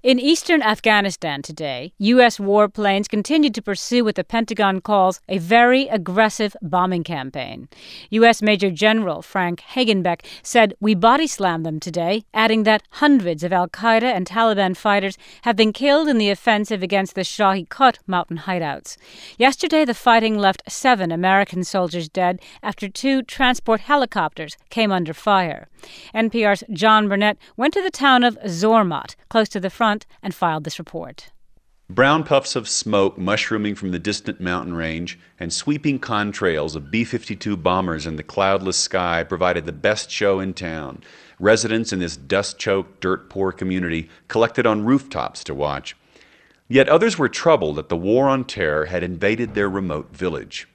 In eastern Afghanistan today, U.S. warplanes continued to pursue what the Pentagon calls a very aggressive bombing campaign. U.S. Major General Frank Hagenbeck said, "We body-slammed them today," adding that hundreds of al-Qaeda and Taliban fighters have been killed in the offensive against the Shahi-Kot mountain hideouts. Yesterday, the fighting left 7 American soldiers dead after 2 transport helicopters came under fire. NPR's John Burnett went to the town of Zormat, close to the front, and filed this report. Brown puffs of smoke mushrooming from the distant mountain range and sweeping contrails of B-52 bombers in the cloudless sky provided the best show in town. Residents in this dust-choked, dirt-poor community collected on rooftops to watch. Yet others were troubled that the war on terror had invaded their remote village.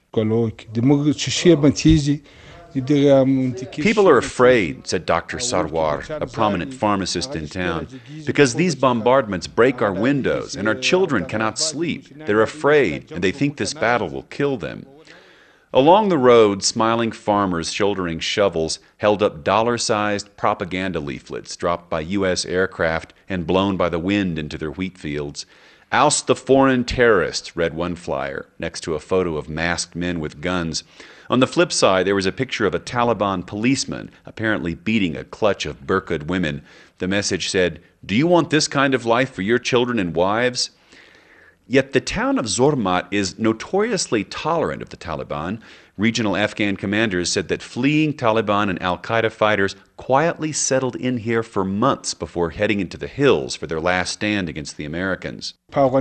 People are afraid, said Dr. Sarwar, a prominent pharmacist in town, because these bombardments break our windows and our children cannot sleep. They're afraid and they think this battle will kill them. Along the road, smiling farmers shouldering shovels held up dollar-sized propaganda leaflets dropped by U.S. aircraft and blown by the wind into their wheat fields. "Oust the foreign terrorists," read one flyer, next to a photo of masked men with guns. On the flip side, there was a picture of a Taliban policeman apparently beating a clutch of burqa'd women. The message said, "Do you want this kind of life for your children and wives?" Yet the town of Zormat is notoriously tolerant of the Taliban. Regional Afghan commanders said that fleeing Taliban and al-Qaeda fighters quietly settled in here for months before heading into the hills for their last stand against the Americans.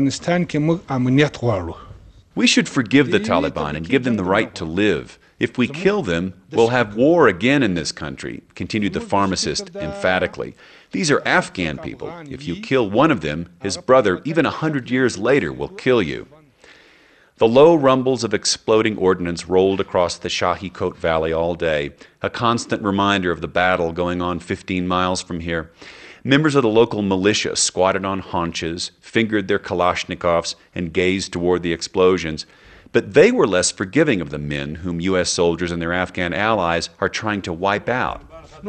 "We should forgive the Taliban and give them the right to live. If we kill them, we'll have war again in this country," continued the pharmacist emphatically. "These are Afghan people. If you kill one of them, his brother, even 100 years later, will kill you." The low rumbles of exploding ordnance rolled across the Shahi-Kot Valley all day, a constant reminder of the battle going on 15 miles from here. Members of the local militia squatted on haunches, fingered their Kalashnikovs, and gazed toward the explosions. But they were less forgiving of the men whom U.S. soldiers and their Afghan allies are trying to wipe out.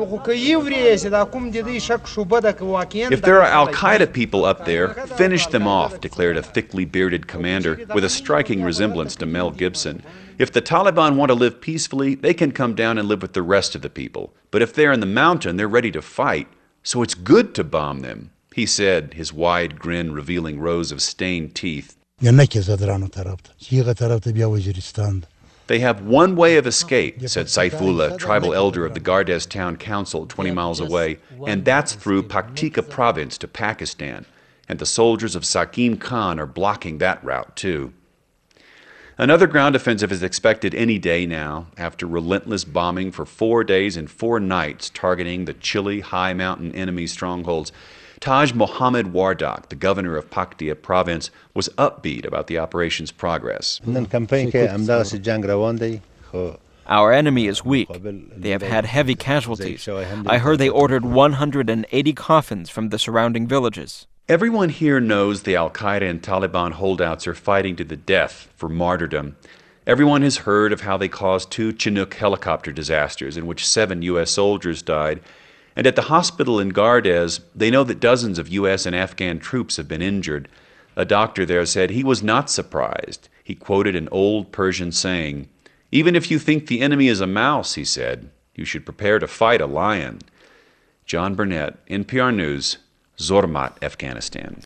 "If there are al-Qaeda people up there, finish them off," declared a thickly bearded commander with a striking resemblance to Mel Gibson. "If the Taliban want to live peacefully, they can come down and live with the rest of the people. But if they're in the mountain, they're ready to fight. So it's good to bomb them," he said, his wide grin revealing rows of stained teeth. "They have one way of escape," said Saifullah, tribal elder of the Gardes Town Council 20 miles away, "and that's through Paktika province to Pakistan. And the soldiers of Sakim Khan are blocking that route, too." Another ground offensive is expected any day now, after relentless bombing for 4 days and 4 nights targeting the chilly, high mountain enemy strongholds. Taj Mohammed Wardak, the governor of Paktia province, was upbeat about the operation's progress. "Our enemy is weak. They have had heavy casualties. I heard they ordered 180 coffins from the surrounding villages." Everyone here knows the al-Qaeda and Taliban holdouts are fighting to the death for martyrdom. Everyone has heard of how they caused 2 Chinook helicopter disasters in which 7 U.S. soldiers died. And at the hospital in Gardes, they know that dozens of U.S. and Afghan troops have been injured. A doctor there said he was not surprised. He quoted an old Persian saying, "Even if you think the enemy is a mouse," he said, "you should prepare to fight a lion." John Burnett, NPR News, Zormat, Afghanistan.